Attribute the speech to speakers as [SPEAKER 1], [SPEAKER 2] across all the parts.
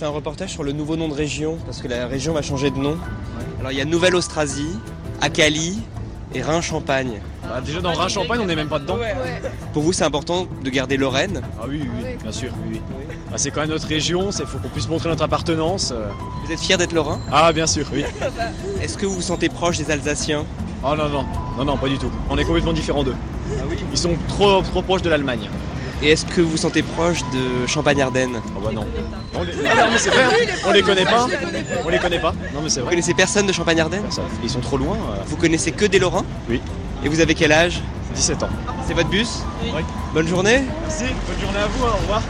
[SPEAKER 1] fais un reportage sur le nouveau nom de région, parce que la région va changer de nom. Alors il y a Nouvelle-Austrasie, Acali et Rhin-Champagne.
[SPEAKER 2] Déjà dans Rhin-Champagne, on n'est même pas dedans.
[SPEAKER 1] Pour vous, c'est important de garder Lorraine?
[SPEAKER 2] Ah oui, bien sûr. Oui. C'est quand même notre région, il faut qu'on puisse montrer notre appartenance.
[SPEAKER 1] Vous êtes fier d'être Lorrain?
[SPEAKER 2] Ah bien sûr, oui.
[SPEAKER 1] Est-ce que vous vous sentez proche des Alsaciens?
[SPEAKER 2] Oh non, pas du tout. On est complètement différents d'eux.
[SPEAKER 1] Ah oui.
[SPEAKER 2] Ils sont trop proches de l'Allemagne.
[SPEAKER 1] Et est-ce que vous vous sentez proche de Champagne-Ardenne?
[SPEAKER 2] Ah bah non. Non mais c'est vrai, on les connaît pas. On les connaît pas. Non mais c'est
[SPEAKER 1] Vous
[SPEAKER 2] vrai.
[SPEAKER 1] connaissez personne de Champagne-Ardenne?
[SPEAKER 2] Ils sont trop loin.
[SPEAKER 1] Vous connaissez que des Lorrains?
[SPEAKER 2] Oui.
[SPEAKER 1] Et vous avez quel âge?
[SPEAKER 2] 17 ans.
[SPEAKER 1] C'est votre bus?
[SPEAKER 2] Oui.
[SPEAKER 1] Bonne journée.
[SPEAKER 2] Merci, bonne journée à vous, au revoir.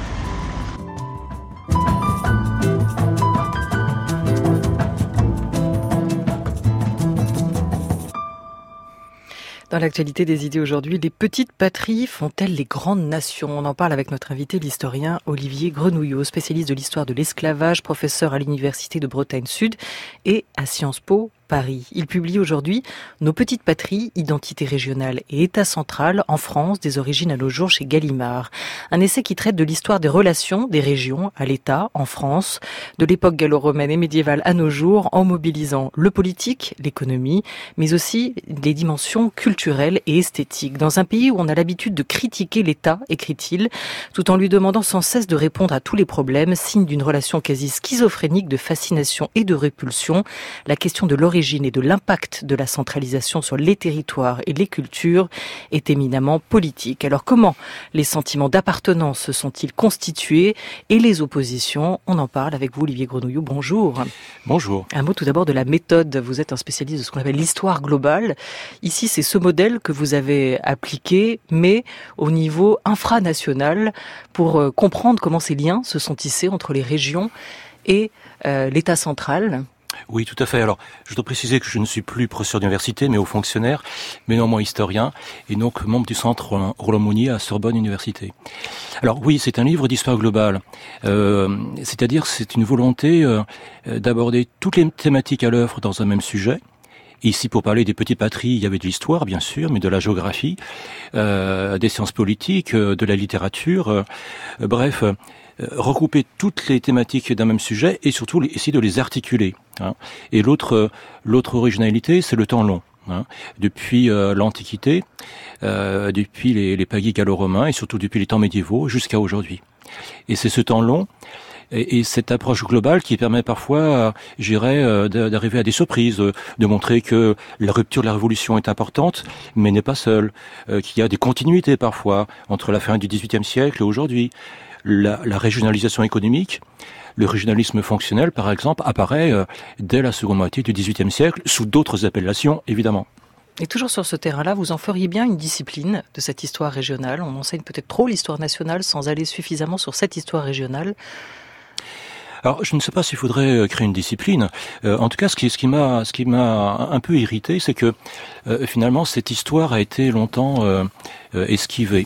[SPEAKER 3] Dans l'actualité des idées aujourd'hui, les petites patries font-elles les grandes nations? On en parle avec notre invité, l'historien Olivier Grenouillot, spécialiste de l'histoire de l'esclavage, professeur à l'Université de Bretagne Sud et à Sciences Po Paris. Il publie aujourd'hui Nos petites patries, identité régionale et État central en France, des origines à nos jours chez Gallimard. Un essai qui traite de l'histoire des relations des régions à l'État en France, de l'époque gallo-romaine et médiévale à nos jours, en mobilisant le politique, l'économie, mais aussi les dimensions culturelles et esthétiques. Dans un pays où on a l'habitude de critiquer l'État, écrit-il, tout en lui demandant sans cesse de répondre à tous les problèmes, signe d'une relation quasi schizophrénique de fascination et de répulsion, la question de l'origine et de l'impact de la centralisation sur les territoires et les cultures est éminemment politique. Alors comment les sentiments d'appartenance se sont-ils constitués et les oppositions? On en parle avec vous, Olivier Grenouillot. Bonjour.
[SPEAKER 4] Bonjour.
[SPEAKER 3] Un mot tout d'abord de la méthode. Vous êtes un spécialiste de ce qu'on appelle l'histoire globale. Ici, c'est ce modèle que vous avez appliqué, mais au niveau infranational, pour comprendre comment ces liens se sont tissés entre les régions et l'État central.
[SPEAKER 4] Oui, tout à fait. Alors, je dois préciser que je ne suis plus professeur d'université, mais haut fonctionnaire, mais néanmoins historien, et donc membre du centre Roland-Monnier à Sorbonne Université. Alors oui, c'est un livre d'histoire globale, c'est-à-dire c'est une volonté d'aborder toutes les thématiques à l'œuvre dans un même sujet. Ici, pour parler des petites patries, il y avait de l'histoire, bien sûr, mais de la géographie, des sciences politiques, de la littérature, bref, regrouper toutes les thématiques d'un même sujet et surtout essayer de les articuler. Hein. Et l'autre originalité, c'est le temps long. Hein. Depuis l'Antiquité, depuis les pagis gallo-romains et surtout depuis les temps médiévaux jusqu'à aujourd'hui. Et c'est ce temps long et cette approche globale qui permet parfois, d'arriver à des surprises, de montrer que la rupture de la Révolution est importante, mais n'est pas seule, qu'il y a des continuités parfois entre la fin du XVIIIe siècle et aujourd'hui. La régionalisation économique, le régionalisme fonctionnel, par exemple, apparaît dès la seconde moitié du XVIIIe siècle, sous d'autres appellations, évidemment.
[SPEAKER 3] Et toujours sur ce terrain-là, vous en feriez bien une discipline de cette histoire régionale. On enseigne peut-être trop l'histoire nationale sans aller suffisamment sur cette histoire régionale.
[SPEAKER 4] Alors, je ne sais pas s'il faudrait créer une discipline. En tout cas, ce qui m'a un peu irrité, c'est que finalement, cette histoire a été longtemps esquivée.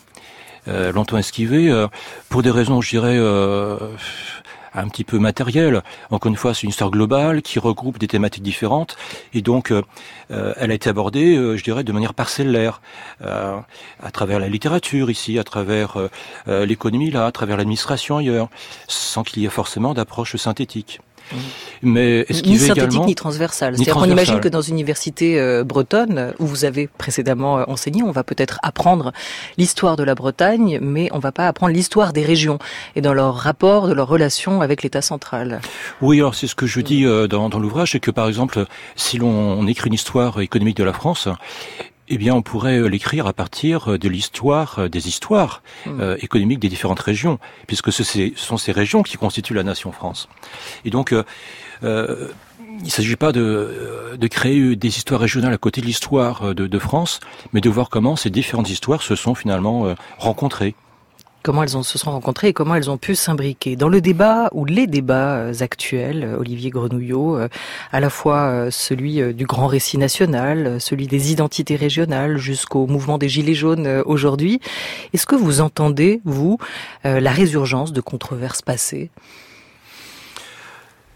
[SPEAKER 4] Pour des raisons, je dirais, un petit peu matérielles. Encore une fois, c'est une histoire globale qui regroupe des thématiques différentes, et donc elle a été abordée, je dirais, de manière parcellaire, à travers la littérature ici, à travers l'économie là, à travers l'administration ailleurs, sans qu'il y ait forcément d'approche synthétique. Mais
[SPEAKER 3] ni synthétique ni transversale. C'est-à-dire qu'on imagine que dans une université bretonne, où vous avez précédemment enseigné, on va peut-être apprendre l'histoire de la Bretagne, mais on ne va pas apprendre l'histoire des régions et dans leur rapport, de leur relation avec l'État central.
[SPEAKER 4] Oui, alors c'est ce que je dis dans l'ouvrage, c'est que par exemple, si l'on écrit une histoire économique de la France, eh bien, on pourrait l'écrire à partir de l'histoire, des histoires économiques des différentes régions, puisque ce sont ces régions qui constituent la nation France. Et donc, il ne s'agit pas de créer des histoires régionales à côté de l'histoire de France, mais de voir comment ces différentes histoires se sont finalement rencontrées.
[SPEAKER 3] Comment elles se sont rencontrées et comment elles ont pu s'imbriquer. Dans le débat ou les débats actuels, Olivier Grenouillot, à la fois celui du grand récit national, celui des identités régionales, jusqu'au mouvement des Gilets jaunes aujourd'hui, est-ce que vous entendez, vous, la résurgence de controverses passées ?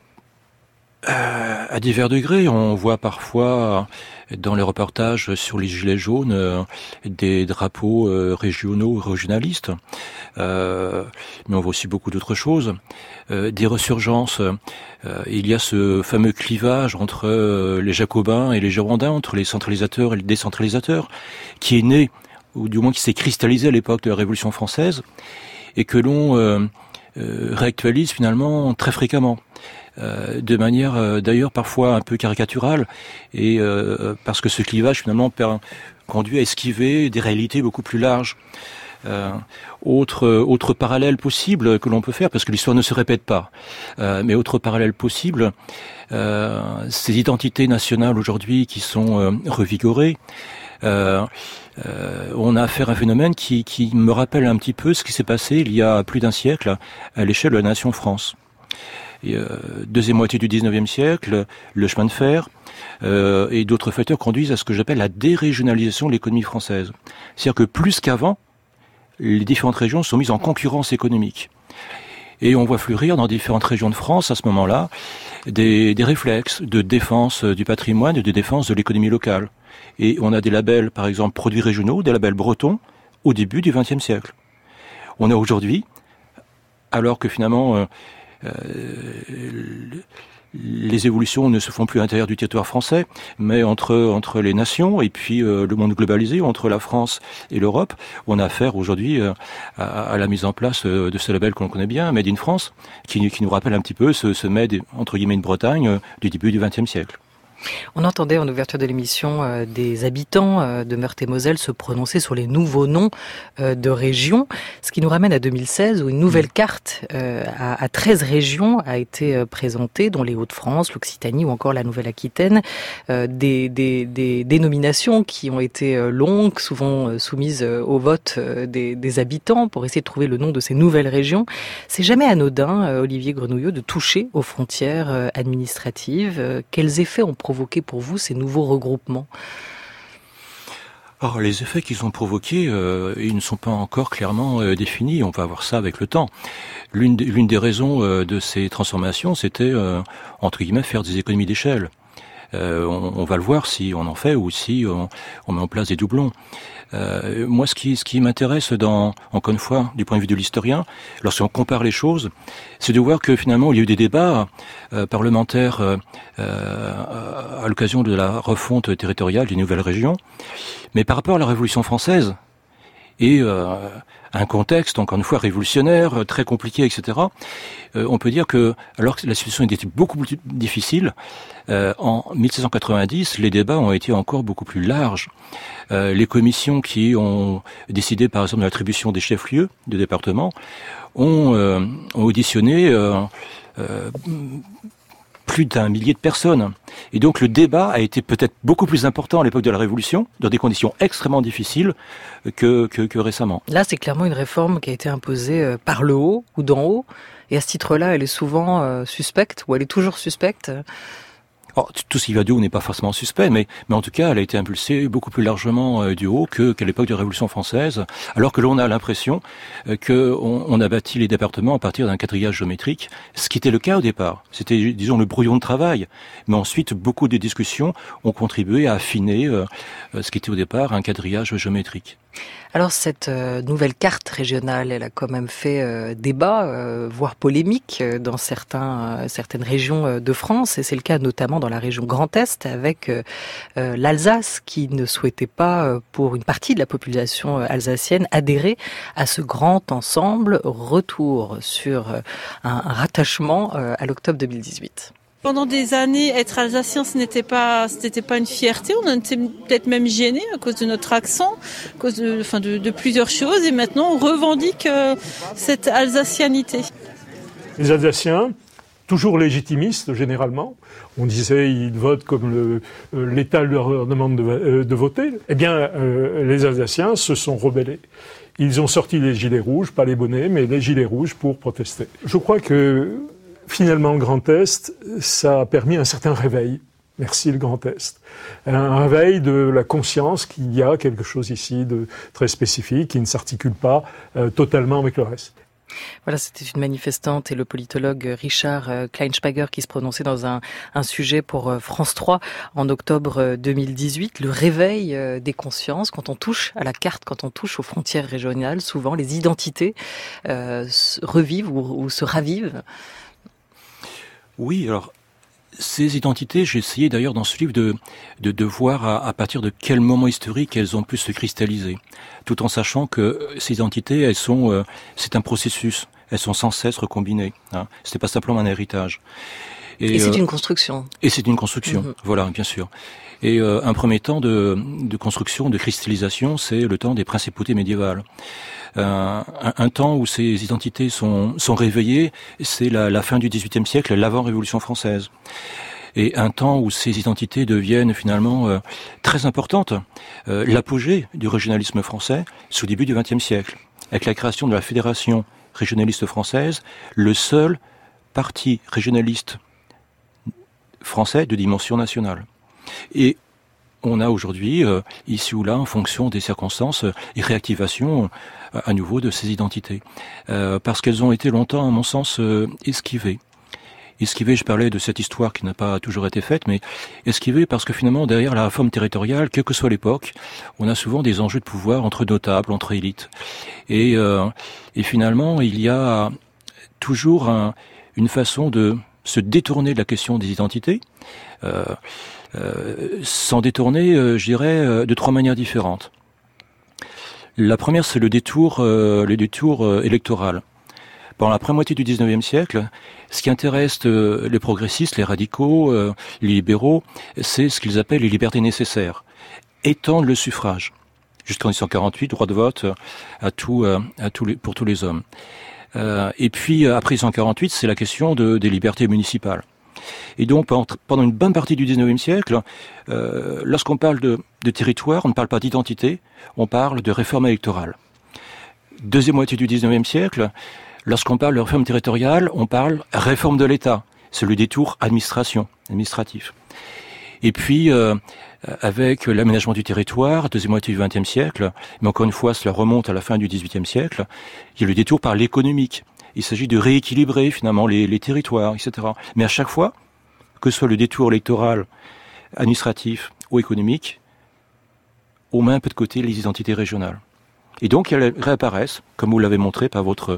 [SPEAKER 4] Alors, À divers degrés, on voit parfois dans les reportages sur les gilets jaunes des drapeaux régionaux, régionalistes, mais on voit aussi beaucoup d'autres choses, des resurgences. Il y a ce fameux clivage entre les Jacobins et les Girondins, entre les centralisateurs et les décentralisateurs, qui est né, ou du moins qui s'est cristallisé à l'époque de la Révolution française, et que l'on réactualise finalement très fréquemment. De manière d'ailleurs parfois un peu caricaturale, et parce que ce clivage finalement conduit à esquiver des réalités beaucoup plus larges. Autre parallèle possible que l'on peut faire, parce que l'histoire ne se répète pas, mais autre parallèle possible, ces identités nationales aujourd'hui qui sont revigorées, on a affaire à un phénomène qui me rappelle un petit peu ce qui s'est passé il y a plus d'un siècle à l'échelle de la nation France. Deuxième moitié du 19e siècle, le chemin de fer et d'autres facteurs conduisent à ce que j'appelle la dérégionalisation de l'économie française. C'est-à-dire que plus qu'avant, les différentes régions sont mises en concurrence économique. Et on voit fleurir dans différentes régions de France, à ce moment-là, des réflexes de défense du patrimoine et de défense de l'économie locale. Et on a des labels, par exemple, produits régionaux, des labels bretons, au début du XXe siècle. On a aujourd'hui, alors que finalement les évolutions ne se font plus à l'intérieur du territoire français, mais entre les nations et puis le monde globalisé, entre la France et l'Europe, on a affaire aujourd'hui à la mise en place de ce label que l'on connaît bien, Made in France, qui nous rappelle un petit peu ce Made, entre guillemets, de Bretagne du début du XXe siècle.
[SPEAKER 3] On entendait en ouverture de l'émission des habitants de Meurthe-et-Moselle se prononcer sur les nouveaux noms de régions, ce qui nous ramène à 2016 où une nouvelle carte à 13 régions a été présentée, dont les Hauts-de-France, l'Occitanie ou encore la Nouvelle-Aquitaine, des dénominations qui ont été longues, souvent soumises au vote des habitants pour essayer de trouver le nom de ces nouvelles régions. C'est jamais anodin, Olivier Grenouillot, de toucher aux frontières administratives. Quels effets ont provoqué pour vous ces nouveaux regroupements?
[SPEAKER 4] Alors, les effets qu'ils ont provoqués, ils ne sont pas encore clairement définis. On va voir ça avec le temps. L'une des raisons de ces transformations, c'était, entre guillemets, faire des économies d'échelle. On va le voir si on en fait ou si on met en place des doublons. Moi, ce qui m'intéresse encore une fois, du point de vue de l'historien, lorsqu'on compare les choses, c'est de voir que finalement, il y a eu des débats parlementaires à l'occasion de la refonte territoriale des nouvelles régions, mais par rapport à la Révolution française et un contexte, encore une fois, révolutionnaire, très compliqué, etc., on peut dire que, alors que la situation était beaucoup plus difficile, en 1790, les débats ont été encore beaucoup plus larges. Les commissions qui ont décidé, par exemple, de l'attribution des chefs-lieux de département ont auditionné plus d'1 millier de personnes. Et donc le débat a été peut-être beaucoup plus important à l'époque de la Révolution, dans des conditions extrêmement difficiles que récemment.
[SPEAKER 3] Là, c'est clairement une réforme qui a été imposée par le haut ou d'en haut. Et à ce titre-là, elle est souvent suspecte, ou elle est toujours suspecte.
[SPEAKER 4] Alors, tout ce qui va du haut n'est pas forcément suspect, mais en tout cas, elle a été impulsée beaucoup plus largement du haut qu'à l'époque de la Révolution française, alors que l'on a l'impression qu'on a bâti les départements à partir d'un quadrillage géométrique, ce qui était le cas au départ. C'était, disons, le brouillon de travail. Mais ensuite, beaucoup de discussions ont contribué à affiner ce qui était au départ un quadrillage géométrique.
[SPEAKER 3] Alors cette nouvelle carte régionale, elle a quand même fait débat, voire polémique dans certaines régions de France, et c'est le cas notamment dans la région Grand Est avec l'Alsace qui ne souhaitait pas, pour une partie de la population alsacienne, adhérer à ce grand ensemble. Retour sur un rattachement à l'octobre 2018.
[SPEAKER 5] Pendant des années, être alsacien, ce n'était pas une fierté. On était peut-être même gêné à cause de notre accent, à cause de plusieurs choses. Et maintenant, on revendique cette alsacianité.
[SPEAKER 6] Les Alsaciens, toujours légitimistes généralement, on disait ils votent comme l'État leur demande de voter. Eh bien, les Alsaciens se sont rebellés. Ils ont sorti les gilets rouges, pas les bonnets, mais les gilets rouges pour protester. Je crois que finalement, le Grand Est, ça a permis un certain réveil. Merci le Grand Est. Un réveil de la conscience qu'il y a quelque chose ici de très spécifique qui ne s'articule pas totalement avec le reste.
[SPEAKER 3] Voilà, c'était une manifestante et le politologue Richard Kleinschpager qui se prononçait dans un sujet pour France 3 en octobre 2018. Le réveil des consciences, quand on touche à la carte, quand on touche aux frontières régionales, souvent les identités revivent ou se ravivent.
[SPEAKER 4] Oui, alors ces identités, j'ai essayé d'ailleurs dans ce livre de voir à partir de quel moment historique elles ont pu se cristalliser, tout en sachant que ces identités, c'est un processus, elles sont sans cesse recombinées. Hein. C'est pas simplement un héritage.
[SPEAKER 3] Et c'est une construction.
[SPEAKER 4] Et c'est une construction, voilà, bien sûr. Et un premier temps de construction, de cristallisation, c'est le temps des principautés médiévales. Un temps où ces identités sont réveillées, c'est la fin du XVIIIe siècle, l'avant-révolution française. Et un temps où ces identités deviennent finalement très importantes, l'apogée du régionalisme français, c'est au début du XXe siècle, avec la création de la Fédération régionaliste française, le seul parti régionaliste français de dimension nationale. Et on a aujourd'hui, ici ou là, en fonction des circonstances, une réactivation à nouveau de ces identités. Parce qu'elles ont été longtemps, à mon sens, esquivées. Esquivées, je parlais de cette histoire qui n'a pas toujours été faite, mais esquivées parce que finalement, derrière la réforme territoriale, quelle que soit l'époque, on a souvent des enjeux de pouvoir entre notables, entre élites. Et finalement, il y a toujours une façon de se détourner de la question des identités, s'en détourner, je dirais, de trois manières différentes. La première, c'est le détour électoral. Pendant la première moitié du XIXe siècle, ce qui intéresse les progressistes, les radicaux, les libéraux, c'est ce qu'ils appellent les libertés nécessaires. Étendre le suffrage. Jusqu'en 1848, droit de vote pour tous les hommes. Et puis, après 1848, c'est la question des libertés municipales. Et donc, pendant une bonne partie du XIXe siècle, lorsqu'on parle de territoire, on ne parle pas d'identité, on parle de réforme électorale. Deuxième moitié du XIXe siècle, lorsqu'on parle de réforme territoriale, on parle réforme de l'État. C'est le détour administratif. Et puis, avec l'aménagement du territoire, deuxième moitié du XXe siècle, mais encore une fois, cela remonte à la fin du XVIIIe siècle, il y a le détour par l'économique. Il s'agit de rééquilibrer finalement les territoires, etc. Mais à chaque fois, que ce soit le détour électoral, administratif ou économique, on met un peu de côté les identités régionales. Et donc elles réapparaissent, comme vous l'avez montré par votre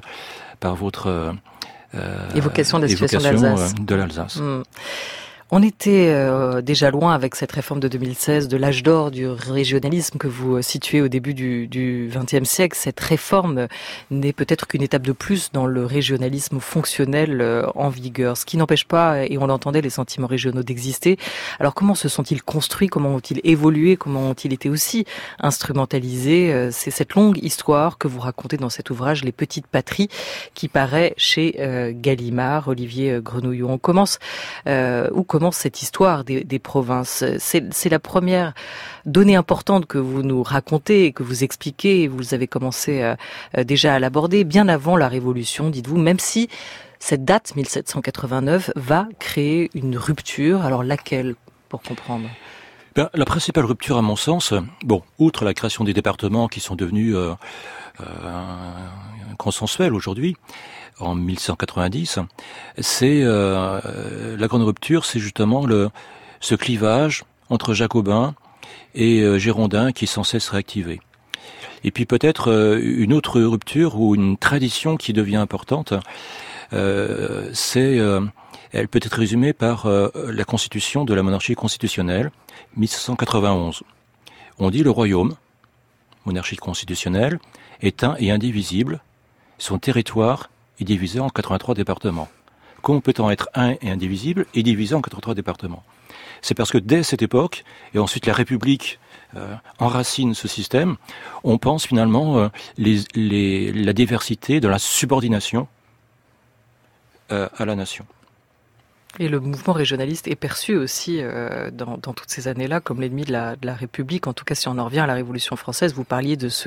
[SPEAKER 3] évocation de la situation de l'Alsace. On était déjà loin avec cette réforme de 2016 de l'âge d'or du régionalisme que vous situez au début du XXe siècle. Cette réforme n'est peut-être qu'une étape de plus dans le régionalisme fonctionnel en vigueur, ce qui n'empêche pas, et on l'entendait, les sentiments régionaux d'exister. Alors comment se sont-ils construits, comment ont-ils évolué, comment ont-ils été aussi instrumentalisés? C'est cette longue histoire que vous racontez dans cet ouvrage, Les Petites Patries, qui paraît chez Gallimard, Olivier Grenouillot. On commence cette histoire des provinces. C'est la première donnée importante que vous nous racontez et que vous expliquez, et vous avez commencé déjà à l'aborder bien avant la Révolution, dites-vous, même si cette date, 1789, va créer une rupture. Alors laquelle, pour comprendre ?
[SPEAKER 4] La principale rupture, à mon sens, outre la création des départements qui sont devenus consensuels aujourd'hui, en 1190, c'est la grande rupture, c'est justement ce clivage entre jacobins et girondins qui est sans cesse réactivé. Et puis peut-être une autre rupture ou une tradition qui devient importante, elle peut être résumée par la constitution de la monarchie constitutionnelle, 1791. On dit le royaume, monarchie constitutionnelle, est un et indivisible, son territoire est divisé en 83 départements. Comment peut-on être un et indivisible et divisé en 83 départements? C'est parce que dès cette époque, et ensuite la République enracine ce système, on pense finalement la diversité de la subordination à la nation.
[SPEAKER 3] Et le mouvement régionaliste est perçu aussi dans toutes ces années-là comme l'ennemi de la République. En tout cas, si on en revient à la Révolution française, vous parliez de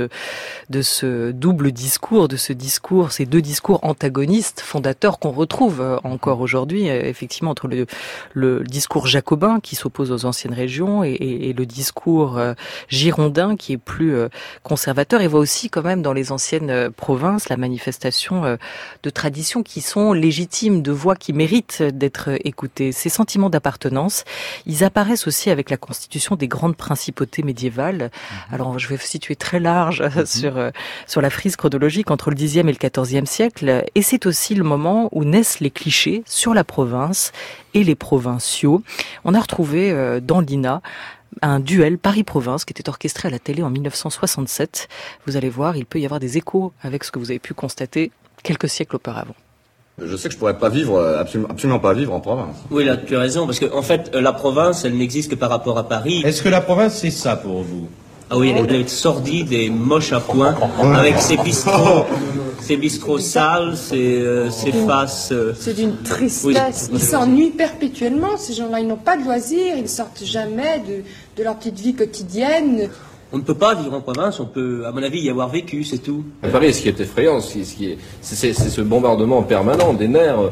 [SPEAKER 3] ce double discours, ces deux discours antagonistes, fondateurs qu'on retrouve encore aujourd'hui, effectivement, entre le discours jacobin qui s'oppose aux anciennes régions et le discours girondin qui est plus conservateur, et voit aussi quand même dans les anciennes provinces la manifestation de traditions qui sont légitimes, de voix qui méritent d'être écoutez. Ces sentiments d'appartenance, ils apparaissent aussi avec la constitution des grandes principautés médiévales. Alors, je vais situer très large sur la frise chronologique entre le Xe et le XIVe siècle. Et c'est aussi le moment où naissent les clichés sur la province et les provinciaux. On a retrouvé dans l'INA un duel Paris-Province qui était orchestré à la télé en 1967. Vous allez voir, il peut y avoir des échos avec ce que vous avez pu constater quelques siècles auparavant.
[SPEAKER 7] Je sais que je pourrais pas vivre, absolument pas vivre en province.
[SPEAKER 8] Oui, là, tu as raison, parce que en fait, la province, elle n'existe que par rapport à Paris.
[SPEAKER 9] Est-ce que la province, c'est ça pour vous?
[SPEAKER 8] Ah oui, elle est sordide et moche à point, avec ses bistrots sales, ses faces...
[SPEAKER 10] C'est d'une tristesse. Ils s'ennuient perpétuellement, ces gens-là. Ils n'ont pas de loisirs, ils sortent jamais de leur petite vie quotidienne.
[SPEAKER 8] On ne peut pas vivre en province, on peut, à mon avis, y avoir vécu, c'est tout.
[SPEAKER 7] À Paris, ce qui est effrayant, c'est ce bombardement permanent des nerfs,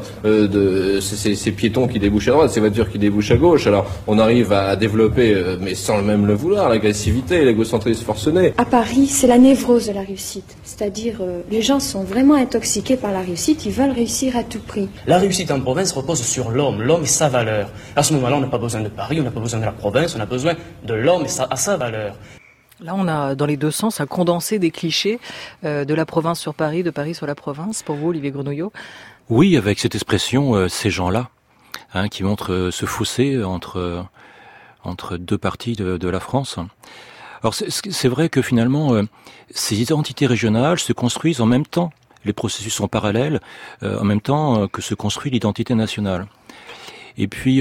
[SPEAKER 7] ces piétons qui débouchent à droite, ces voitures qui débouchent à gauche. Alors, on arrive à développer, mais sans même le vouloir, l'agressivité, l'égocentrisme forcené.
[SPEAKER 10] À Paris, c'est la névrose de la réussite. C'est-à-dire, les gens sont vraiment intoxiqués par la réussite, ils veulent réussir à tout prix.
[SPEAKER 11] La réussite en province repose sur l'homme et sa valeur. À ce moment-là, on n'a pas besoin de Paris, on n'a pas besoin de la province, on a besoin de l'homme à sa valeur.
[SPEAKER 3] Là, on a, dans les deux sens, un condensé des clichés de la province sur Paris, de Paris sur la province. Pour vous, Olivier Grenouillot?
[SPEAKER 4] Oui, avec cette expression, ces gens-là, qui montrent ce fossé entre deux parties de la France. Alors, c'est vrai que finalement, ces identités régionales se construisent en même temps. Les processus sont parallèles, en même temps que se construit l'identité nationale. Et puis,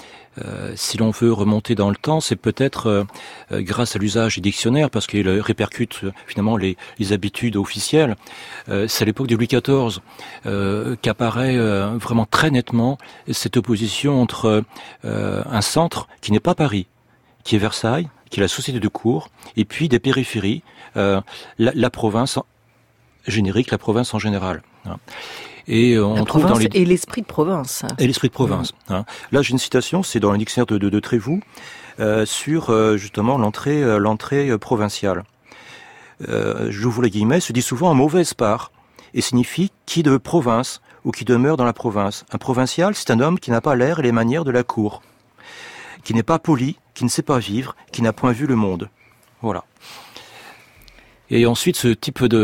[SPEAKER 4] si l'on veut remonter dans le temps, c'est peut-être grâce à l'usage des dictionnaires, parce qu'il répercute finalement les habitudes officielles. C'est à l'époque de Louis XIV qu'apparaît vraiment très nettement cette opposition entre un centre qui n'est pas Paris, qui est Versailles, qui est la société de cour, et puis des périphéries, la province générique, la province en général. Et on trouve dans
[SPEAKER 3] et l'esprit de province.
[SPEAKER 4] Et l'esprit de province. Hein. Là, j'ai une citation, c'est dans le dictionnaire de Trévoux, sur justement l'entrée provinciale. J'ouvre les guillemets, se dit souvent en mauvaise part, et signifie qui de province ou qui demeure dans la province. Un provincial, c'est un homme qui n'a pas l'air et les manières de la cour, qui n'est pas poli, qui ne sait pas vivre, qui n'a point vu le monde. Voilà. Et ensuite, ce type de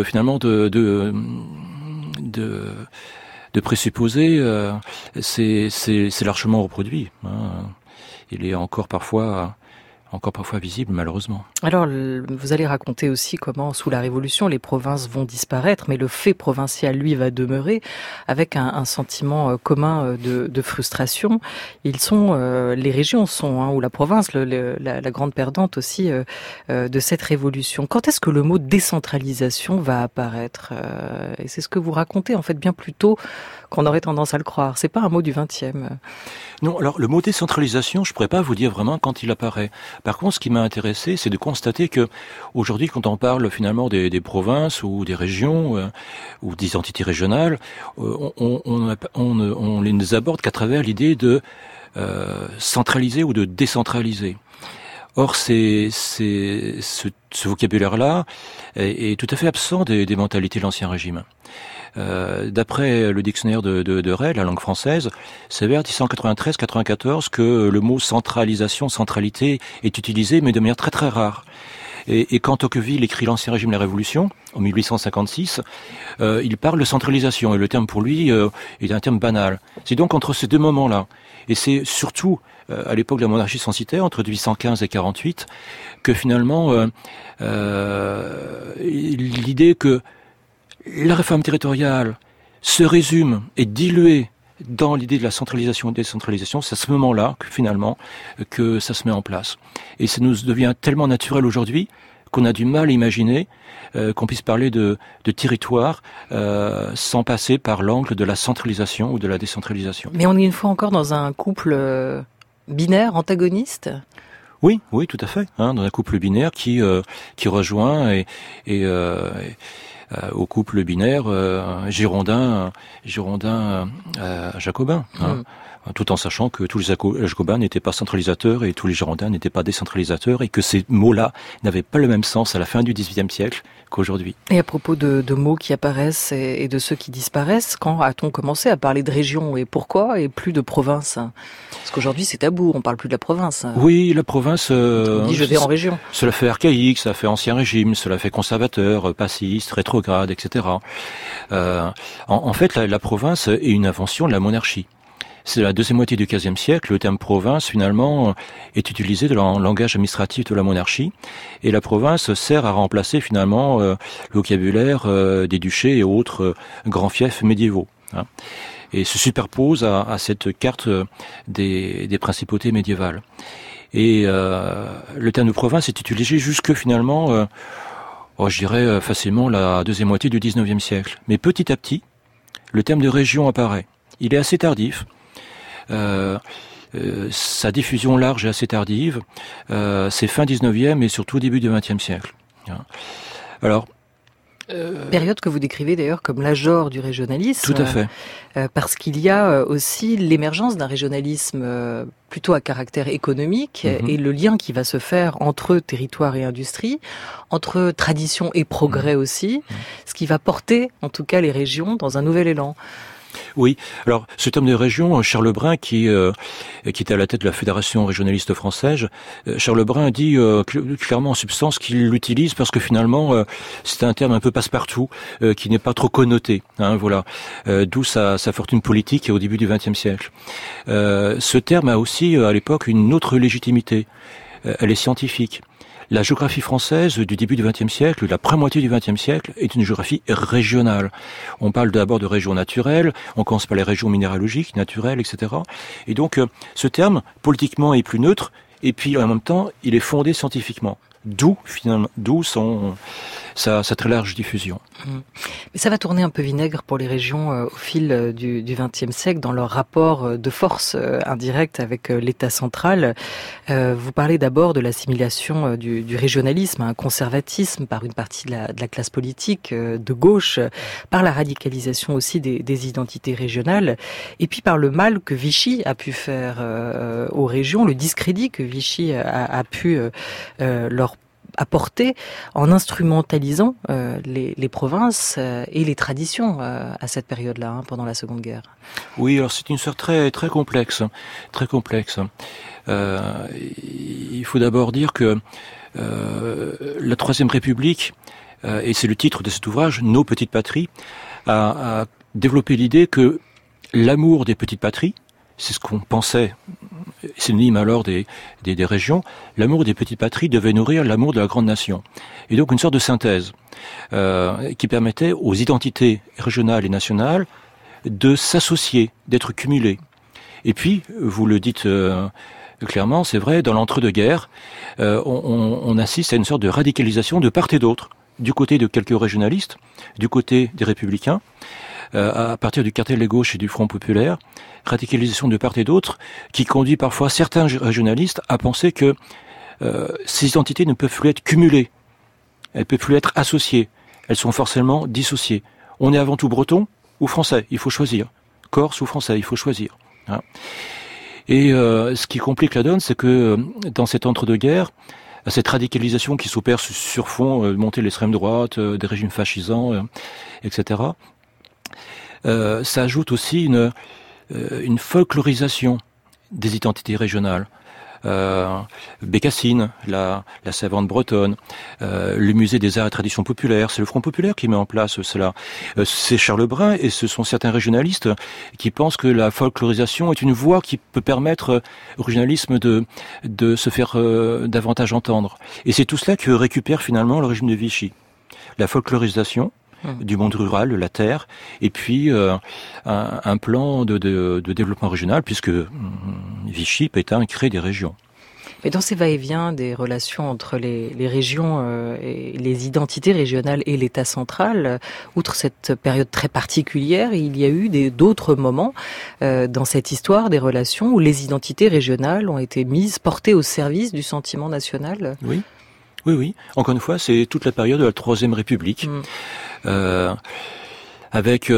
[SPEAKER 4] présupposés, c'est largement reproduit. Hein. Il est encore parfois visible, malheureusement.
[SPEAKER 3] Alors, vous allez raconter aussi comment, sous la Révolution, les provinces vont disparaître, mais le fait provincial, lui, va demeurer, avec un sentiment commun de frustration. Les régions sont, ou la province, la grande perdante aussi de cette Révolution. Quand est-ce que le mot décentralisation va apparaître? Et c'est ce que vous racontez, en fait, bien plus tôt qu'on aurait tendance à le croire. C'est pas un mot du XXe.
[SPEAKER 4] Non, alors le mot décentralisation, je pourrais pas vous dire vraiment quand il apparaît. Par contre, ce qui m'a intéressé, c'est de constater que aujourd'hui, quand on parle finalement des provinces ou des régions ou des entités régionales, on les aborde qu'à travers l'idée de centraliser ou de décentraliser. Or, ce vocabulaire-là est tout à fait absent des mentalités de l'Ancien Régime. D'après le dictionnaire de Ray, la langue française, c'est vers 1893-94 que le mot centralisation, centralité est utilisé, mais de manière très très rare. Et quand Tocqueville écrit l'Ancien Régime et la Révolution, en 1856, il parle de centralisation, et le terme pour lui est un terme banal. C'est donc entre ces deux moments-là, et c'est surtout à l'époque de la monarchie censitaire, entre 1815 et 48, que finalement l'idée que la réforme territoriale se résume et diluée dans l'idée de la centralisation et décentralisation, c'est à ce moment-là que finalement que ça se met en place. Et ça nous devient tellement naturel aujourd'hui qu'on a du mal à imaginer qu'on puisse parler de territoire sans passer par l'angle de la centralisation ou de la décentralisation.
[SPEAKER 3] Mais on est une fois encore dans un couple binaire, antagoniste ?
[SPEAKER 4] Oui, tout à fait. Dans un couple binaire qui rejoint et au couple binaire girondin jacobin. Tout en sachant que tous les jacobins n'étaient pas centralisateurs et tous les girondins n'étaient pas décentralisateurs et que ces mots-là n'avaient pas le même sens à la fin du XVIIIe siècle qu'aujourd'hui.
[SPEAKER 3] Et à propos de mots qui apparaissent et de ceux qui disparaissent, quand a-t-on commencé à parler de région et pourquoi et plus de province ? Parce qu'aujourd'hui c'est tabou, on parle plus de la province.
[SPEAKER 4] Oui, la province...
[SPEAKER 3] on dit je vais en région.
[SPEAKER 4] Cela fait archaïque, ça fait ancien régime, cela fait conservateur, passiste, rétrograde, etc. En fait, la province est une invention de la monarchie. C'est la deuxième moitié du XVe siècle. Le terme province, finalement, est utilisé dans le langage administratif de la monarchie. Et la province sert à remplacer, finalement, le vocabulaire des duchés et autres grands fiefs médiévaux. Et se superpose à cette carte des principautés médiévales. Et le terme de province est utilisé jusque, finalement, je dirais facilement la deuxième moitié du XIXe siècle. Mais petit à petit, le terme de région apparaît. Il est assez tardif. Sa diffusion large est assez tardive. C'est fin 19e et surtout début du 20e siècle. Alors,
[SPEAKER 3] période que vous décrivez d'ailleurs comme l'âge d'or du régionalisme.
[SPEAKER 4] Tout à fait.
[SPEAKER 3] Parce qu'il y a aussi l'émergence d'un régionalisme plutôt à caractère économique et le lien qui va se faire entre territoire et industrie, entre tradition et progrès aussi, ce qui va porter en tout cas les régions dans un nouvel élan.
[SPEAKER 4] Oui, alors ce terme de région, Charles Brun, qui était à la tête de la Fédération régionaliste française, Charles Brun dit clairement en substance qu'il l'utilise parce que finalement c'est un terme un peu passe-partout, qui n'est pas trop connoté. Voilà, d'où sa fortune politique au début du XXe siècle. Ce terme a aussi à l'époque une autre légitimité. Elle est scientifique. La géographie française du début du XXe siècle, la première moitié du XXe siècle, est une géographie régionale. On parle d'abord de régions naturelles, on commence par les régions minéralogiques, naturelles, etc. Et donc, ce terme, politiquement, est plus neutre, et puis en même temps, il est fondé scientifiquement. D'où sa très large diffusion.
[SPEAKER 3] Mais ça va tourner un peu vinaigre pour les régions au fil du XXe siècle dans leur rapport de force indirect avec l'État central. Vous parlez d'abord de l'assimilation du régionalisme, un conservatisme par une partie de la classe politique de gauche, par la radicalisation aussi des identités régionales, et puis par le mal que Vichy a pu faire aux régions, le discrédit que Vichy a pu leur apporter en instrumentalisant les provinces et les traditions à cette période-là, pendant la Seconde Guerre.
[SPEAKER 4] Oui, alors c'est une histoire très très complexe, très complexe. Il faut d'abord dire que la Troisième République, et c'est le titre de cet ouvrage, Nos petites patries, a développé l'idée que l'amour des petites patries, c'est ce qu'on pensait, synonyme alors des régions, l'amour des petites patries devait nourrir l'amour de la grande nation. Et donc une sorte de synthèse qui permettait aux identités régionales et nationales de s'associer, d'être cumulées. Et puis, vous le dites clairement, c'est vrai, dans l'entre-deux-guerres, on assiste à une sorte de radicalisation de part et d'autre, du côté de quelques régionalistes, du côté des républicains, à partir du cartel des gauches et du Front populaire, radicalisation de part et d'autre, qui conduit parfois certains régionalistes à penser que ces identités ne peuvent plus être cumulées, elles ne peuvent plus être associées, elles sont forcément dissociées. On est avant tout breton ou français, il faut choisir. Corse ou français, il faut choisir. Et ce qui complique la donne, c'est que dans cet entre-deux-guerres, cette radicalisation qui s'opère sur fond de montée de l'extrême droite, des régimes fascisants, etc., ça ajoute aussi une folklorisation des identités régionales. Bécassine, la savante bretonne, le musée des arts et traditions populaires, c'est le Front populaire qui met en place cela. C'est Charles Brun et ce sont certains régionalistes qui pensent que la folklorisation est une voie qui peut permettre au régionalisme de se faire davantage entendre. Et c'est tout cela que récupère finalement le régime de Vichy. La folklorisation du monde rural, de la terre, et puis un plan de développement régional, puisque Vichy, Pétain, crée des régions.
[SPEAKER 3] Mais dans ces va-et-vient des relations entre les régions et les identités régionales et l'État central, outre cette période très particulière, il y a eu d'autres moments dans cette histoire des relations où les identités régionales ont été portées au service du sentiment national.
[SPEAKER 4] Oui. Oui. Encore une fois, c'est toute la période de la Troisième République, avec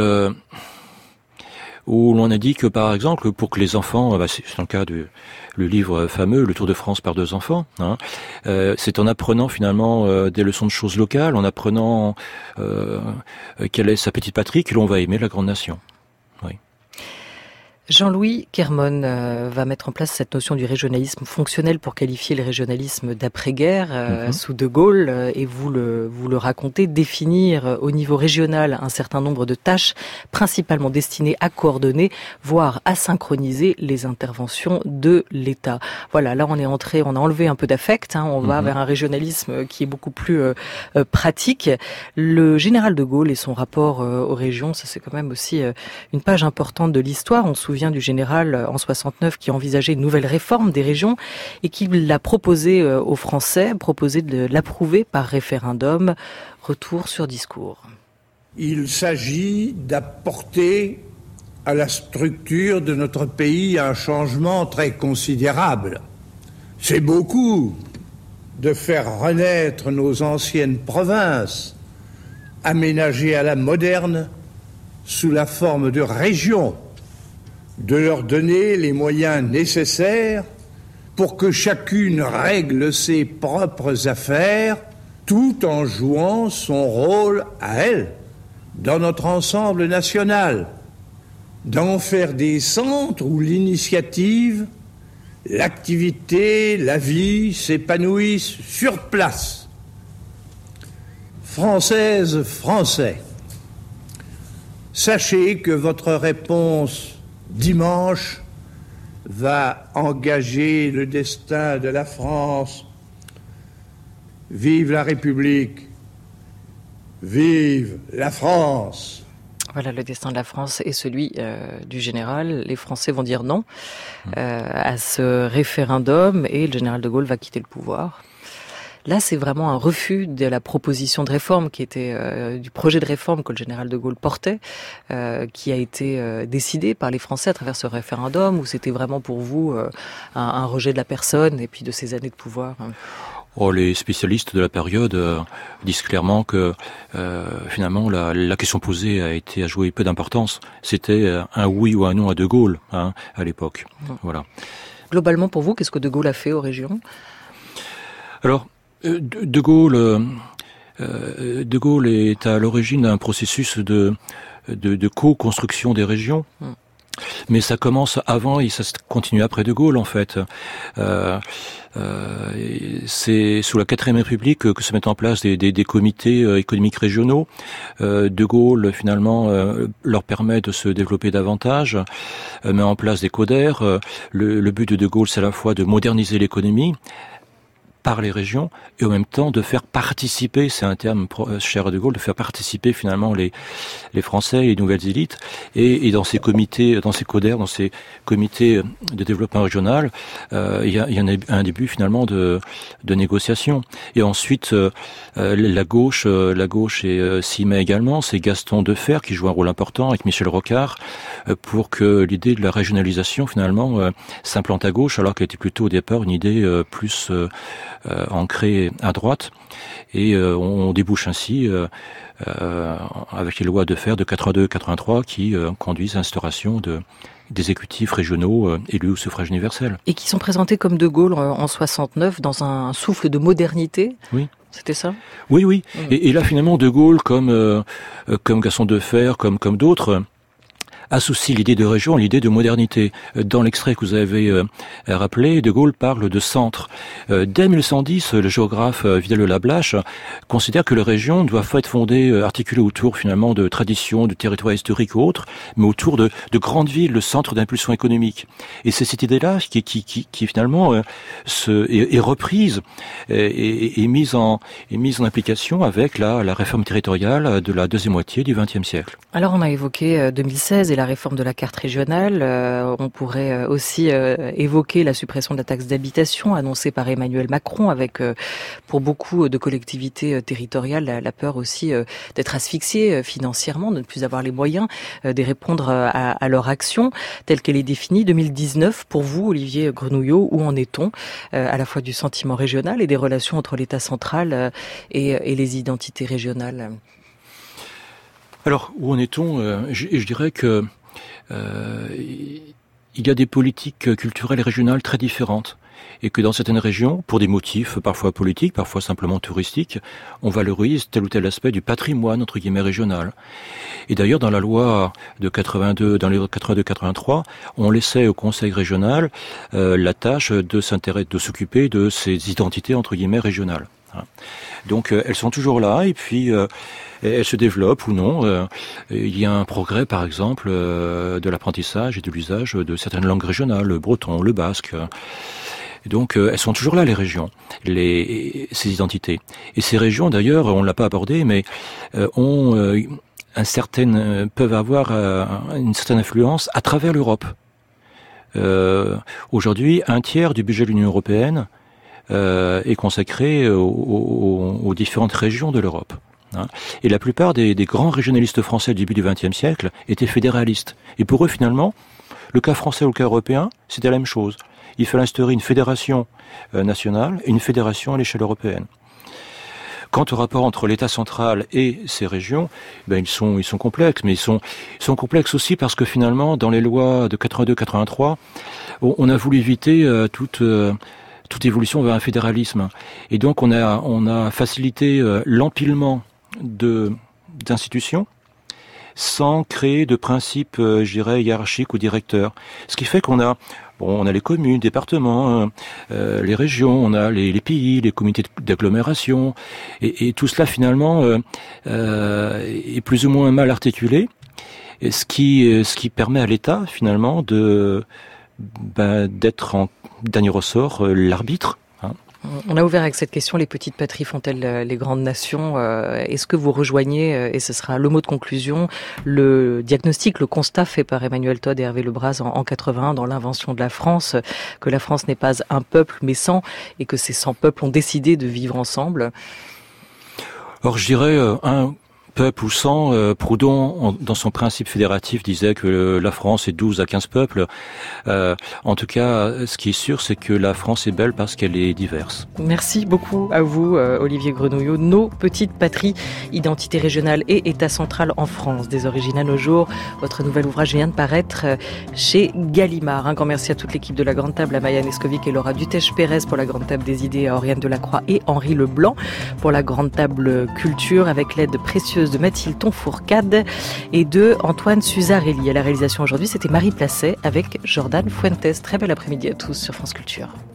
[SPEAKER 4] où l'on a dit que, par exemple, pour que les enfants, c'est dans le cas le livre fameux, Le Tour de France par 2 enfants, c'est en apprenant finalement des leçons de choses locales, en apprenant quelle est sa petite patrie, que l'on va aimer la grande nation. Oui.
[SPEAKER 3] Jean-Louis Kermon va mettre en place cette notion du régionalisme fonctionnel pour qualifier le régionalisme d'après-guerre sous De Gaulle, et vous le racontez, définir au niveau régional un certain nombre de tâches principalement destinées à coordonner, voire à synchroniser les interventions de l'État. Voilà, là on a enlevé un peu d'affect, on va vers un régionalisme qui est beaucoup plus pratique. Le général De Gaulle et son rapport aux régions, ça c'est quand même aussi une page importante de l'histoire. On se souvient du général en 69 qui envisageait une nouvelle réforme des régions et qui l'a proposé aux Français, proposé de l'approuver par référendum. Retour sur discours.
[SPEAKER 12] Il s'agit d'apporter à la structure de notre pays un changement très considérable. C'est beaucoup de faire renaître nos anciennes provinces, aménagées à la moderne, sous la forme de régions, de leur donner les moyens nécessaires pour que chacune règle ses propres affaires tout en jouant son rôle à elle dans notre ensemble national, d'en faire des centres où l'initiative, l'activité, la vie s'épanouissent sur place. Françaises, Français, sachez que votre réponse dimanche va engager le destin de la France. Vive la République, vive la France.
[SPEAKER 3] Voilà, le destin de la France est celui du général. Les Français vont dire non à ce référendum et le général de Gaulle va quitter le pouvoir. Là, c'est vraiment un refus de la proposition de réforme qui était du projet de réforme que le général de Gaulle portait, qui a été décidé par les Français à travers ce référendum, où c'était vraiment pour vous un rejet de la personne et puis de ses années de pouvoir.
[SPEAKER 4] Les spécialistes de la période disent clairement que finalement la question posée a joué peu d'importance. C'était un oui ou un non à De Gaulle à l'époque. Voilà.
[SPEAKER 3] Globalement, pour vous, qu'est-ce que De Gaulle a fait aux régions ?
[SPEAKER 4] Alors, De Gaulle est à l'origine d'un processus de co-construction des régions. Mais ça commence avant et ça continue après De Gaulle en fait. C'est sous la 4e République que se mettent en place des comités économiques régionaux. De Gaulle finalement leur permet de se développer davantage, met en place des codères. Le but de Gaulle, c'est à la fois de moderniser l'économie par les régions et en même temps de faire participer, c'est un terme cher à De Gaulle, de faire participer finalement les Français, les nouvelles élites et dans ces comités, dans ces codères, dans ces comités de développement régional, il y a un début finalement de négociation. Et ensuite la gauche s'y met également, c'est Gaston Defferre qui joue un rôle important avec Michel Rocard pour que l'idée de la régionalisation finalement s'implante à gauche alors qu'elle était plutôt au départ une idée plus ancrée à droite et on débouche ainsi avec les lois de fer de 82-83 qui conduisent à l'instauration d'exécutifs régionaux élus au suffrage universel.
[SPEAKER 3] Et qui sont présentés comme De Gaulle en 69 dans un souffle de modernité.
[SPEAKER 4] Oui.
[SPEAKER 3] C'était ça ?
[SPEAKER 4] Oui. Et là finalement De Gaulle comme Gaston Defferre, comme d'autres associe l'idée de région à l'idée de modernité. Dans l'extrait que vous avez rappelé, De Gaulle parle de centre. Dès 1910, le géographe Vidal de Lablache considère que les régions doivent être fondées, articulées autour finalement de traditions, de territoires historiques ou autres, mais autour de grandes villes, le centre d'impulsion économique. Et c'est cette idée-là qui finalement est reprise et mise en application avec la réforme territoriale de la deuxième moitié du XXe siècle.
[SPEAKER 3] Alors on a évoqué 2016 et la réforme de la carte régionale. On pourrait aussi évoquer la suppression de la taxe d'habitation annoncée par Emmanuel Macron, avec pour beaucoup de collectivités territoriales la peur aussi d'être asphyxiées financièrement, de ne plus avoir les moyens de répondre à leur action telle qu'elle est définie. 2019, pour vous, Olivier Grenouillot, où en est-on à la fois du sentiment régional et des relations entre l'État central et les identités régionales?
[SPEAKER 4] Alors, où en est-on? Je dirais que il y a des politiques culturelles et régionales très différentes. Et que dans certaines régions, pour des motifs parfois politiques, parfois simplement touristiques, on valorise tel ou tel aspect du patrimoine, entre guillemets, régional. Et d'ailleurs, dans la loi de 82, dans les lois de 82-83, on laissait au Conseil régional la tâche de s'occuper de ces identités, entre guillemets, régionales. Donc elles sont toujours là et puis elles se développent ou non. Il y a un progrès par exemple de l'apprentissage et de l'usage de certaines langues régionales, le breton, le basque. Donc elles sont toujours là, les régions, ces identités. Et ces régions d'ailleurs, on ne l'a pas abordé, mais peuvent avoir une certaine influence à travers l'Europe. Aujourd'hui, 1/3 du budget de l'Union européenne est consacré aux différentes régions de l'Europe. Et la plupart des grands régionalistes français du début du XXe siècle étaient fédéralistes. Et pour eux, finalement, le cas français ou le cas européen, c'était la même chose. Il fallait instaurer une fédération nationale et une fédération à l'échelle européenne. Quant au rapport entre l'État central et ces régions, ils sont complexes, mais ils sont complexes aussi parce que finalement, dans les lois de 82-83, on a voulu éviter toute évolution vers un fédéralisme. Et donc on a facilité l'empilement d'institutions sans créer de principes, je dirais, hiérarchiques ou directeurs. Ce qui fait qu'on a les communes, les départements, les régions, on a les pays, les comités d'agglomération, et tout cela finalement est plus ou moins mal articulé, et ce qui permet à l'État finalement d'être en dernier ressort l'arbitre.
[SPEAKER 3] On a ouvert avec cette question, les petites patries font-elles les grandes nations? Est-ce que vous rejoignez, et ce sera le mot de conclusion, le diagnostic, le constat fait par Emmanuel Todd et Hervé Lebras en 81 dans l'invention de la France, que la France n'est pas un peuple mais 100, et que ces 100 peuples ont décidé de vivre ensemble?
[SPEAKER 4] Alors je dirais un peuple ou 100, Proudhon, dans son principe fédératif, disait que la France est 12 à 15 peuples. En tout cas, ce qui est sûr, c'est que la France est belle parce qu'elle est diverse.
[SPEAKER 3] Merci beaucoup à vous, Olivier Grenouillot. Nos petites patries, identité régionale et État central en France, des origines à nos jours. Votre nouvel ouvrage vient de paraître chez Gallimard. Un grand merci à toute l'équipe de La Grande Table, à Maya Neskovic et Laura Dutèche-Pérez pour La Grande Table des idées, à Oriane Delacroix et Henri Leblanc pour La Grande Table Culture, avec l'aide précieuse de Mathilde Tonfourcade et de Antoine Suzarelli. À la réalisation aujourd'hui, c'était Marie Placet avec Jordan Fuentes. Très bel après-midi à tous sur France Culture.